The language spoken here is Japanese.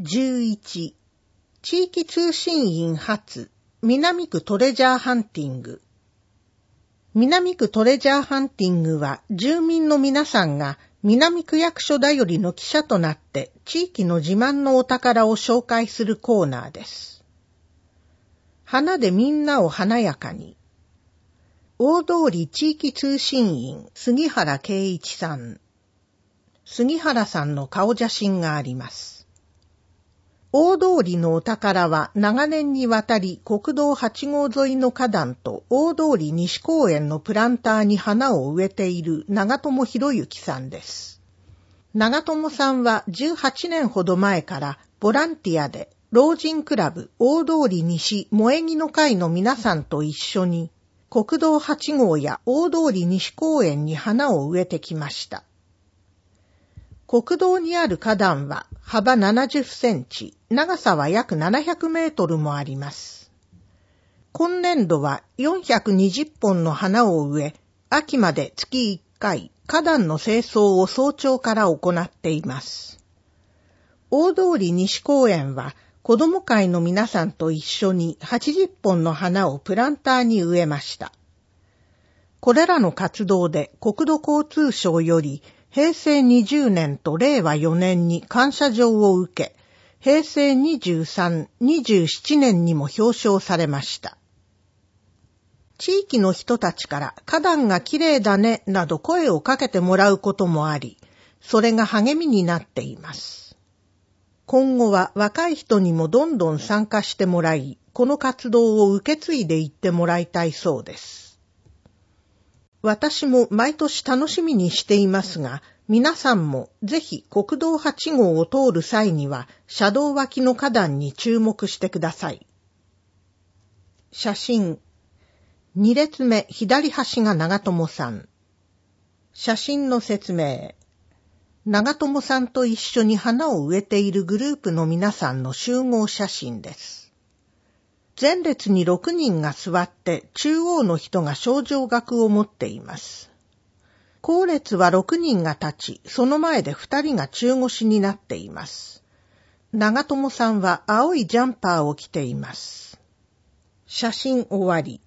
11、地域通信員発、南区トレジャーハンティング。南区トレジャーハンティングは、住民の皆さんが南区役所だよりの記者となって、地域の自慢のお宝を紹介するコーナーです。花でみんなを華やかに。大通地域通信員、杉原圭一さん。杉原さんの顔写真があります。大通のお宝は長年にわたり国道8号沿いの花壇と大通西公園のプランターに花を植えている長友博之さんです。長友さんは18年ほど前からボランティアで老人クラブ大通西萌木の会の皆さんと一緒に国道8号や大通西公園に花を植えてきました。国道にある花壇は幅70センチ、長さは約700メートルもあります。今年度は420本の花を植え、秋まで月1回、花壇の清掃を早朝から行っています。大通西公園は子ども会の皆さんと一緒に80本の花をプランターに植えました。これらの活動で国土交通省より平成20年と令和4年に感謝状を受け、平成23、27年にも表彰されました。地域の人たちから花壇が綺麗だねなど声をかけてもらうこともあり、それが励みになっています。今後は若い人にもどんどん参加してもらい、この活動を受け継いでいってもらいたいそうです。私も毎年楽しみにしていますが、皆さんもぜひ国道8号を通る際には車道脇の花壇に注目してください。写真。2列目左端が長友さん。写真の説明。長友さんと一緒に花を植えているグループの皆さんの集合写真です。前列に6人が座って中央の人が賞状額を持っています。後列は6人が立ち、その前で2人が中腰になっています。長友さんは青いジャンパーを着ています。写真終わり。